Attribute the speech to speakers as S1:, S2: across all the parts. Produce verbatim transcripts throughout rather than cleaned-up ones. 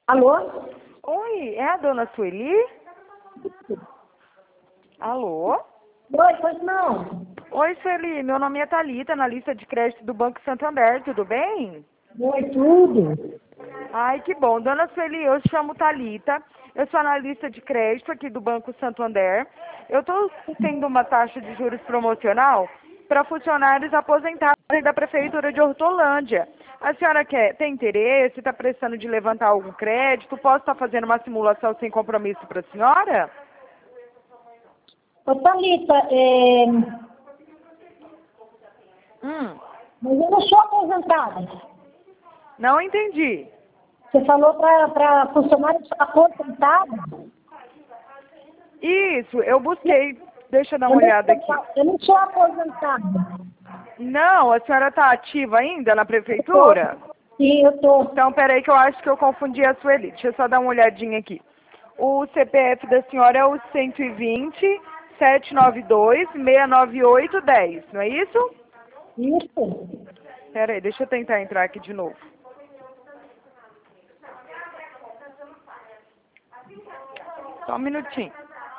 S1: Alô?
S2: Oi, é a dona Sueli? Alô?
S1: Oi, pois não.
S2: Oi, Sueli, meu nome é Thalita, na lista de crédito do Banco Santander, tudo bem?
S1: Oi, tudo.
S2: Ai, que bom. Dona Sueli, eu chamo Thalita, eu sou analista de crédito aqui do Banco Santander. Eu estou tendo uma taxa de juros promocional para funcionários aposentados da Prefeitura de Hortolândia. A senhora quer, tem interesse, está precisando de levantar algum crédito? Posso estar fazendo uma simulação sem compromisso para a senhora?
S1: Ô, Thalita, é...
S2: Hum,
S1: mas eu não sou aposentada.
S2: não entendi.
S1: Você falou para funcionários aposentados?
S2: Isso, eu busquei. Deixa eu dar
S1: Eu
S2: uma
S1: não
S2: olhada aqui.
S1: sou, eu não sou aposentada.
S2: Não, a senhora está ativa ainda na
S1: Eu tô.
S2: prefeitura?
S1: Sim, eu tô.
S2: Então, peraí que eu acho que eu confundi a Sueli. Deixa eu só dar uma olhadinha aqui. O C P F da senhora é o cento e vinte, setecentos e noventa e dois, seiscentos e noventa e oito, dez, não é isso?
S1: Isso.
S2: Peraí, deixa eu tentar entrar aqui de novo. Só um minutinho.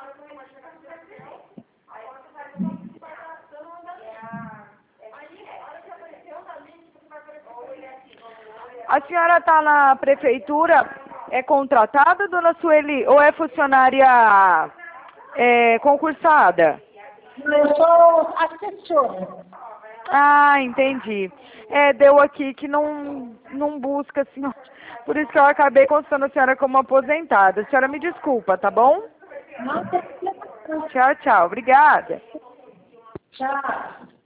S2: A senhora está na prefeitura, é contratada, dona Sueli, ou é funcionária é, concursada?
S1: Eu sou assessora.
S2: Ah, entendi. É, deu aqui que não, não busca, senhora. Por isso que eu acabei constando a senhora como aposentada. A senhora me desculpa, tá bom?
S1: Não tem problema. Não.
S2: Tchau, tchau. Obrigada.
S1: Tchau.